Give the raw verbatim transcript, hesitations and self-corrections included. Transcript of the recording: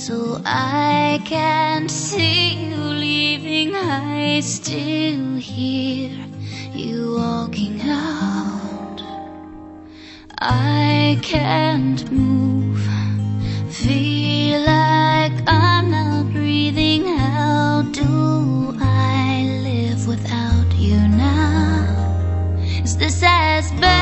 So I can't see you leaving, I still hear you walking out. I can't move, feel like I'm not breathing. How do I live without you now? Is this as bad